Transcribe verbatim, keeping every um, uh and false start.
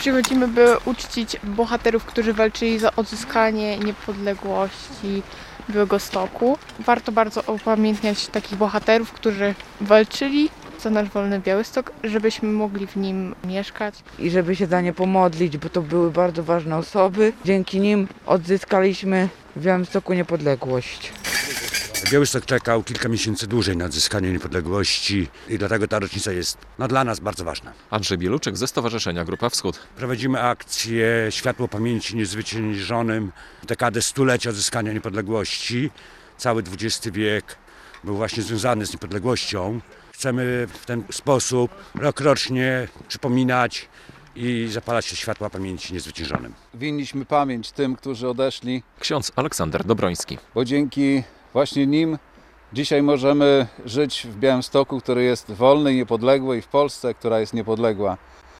Przychodzimy, by uczcić bohaterów, którzy walczyli za odzyskanie niepodległości Białegostoku. Warto bardzo upamiętniać takich bohaterów, którzy walczyli za nasz wolny Białystok, żebyśmy mogli w nim mieszkać. I żeby się za nie pomodlić, bo to były bardzo ważne osoby. Dzięki nim odzyskaliśmy w Białymstoku niepodległość. Białystok czekał kilka miesięcy dłużej na odzyskanie niepodległości i dlatego ta rocznica jest no, dla nas bardzo ważna. Andrzej Bieluczek ze Stowarzyszenia Grupa Wschód. Prowadzimy akcję Światło Pamięci Niezwyciężonym, dekadę stulecia odzyskania niepodległości. Cały dwudziesty wiek był właśnie związany z niepodległością. Chcemy w ten sposób rokrocznie przypominać i zapalać się światła pamięci niezwyciężonym. Winniśmy pamięć tym, którzy odeszli, Ksiądz Aleksander Dobroński. bo dzięki właśnie nim dzisiaj możemy żyć w Białymstoku, który jest wolny i niepodległy, i w Polsce, która jest niepodległa.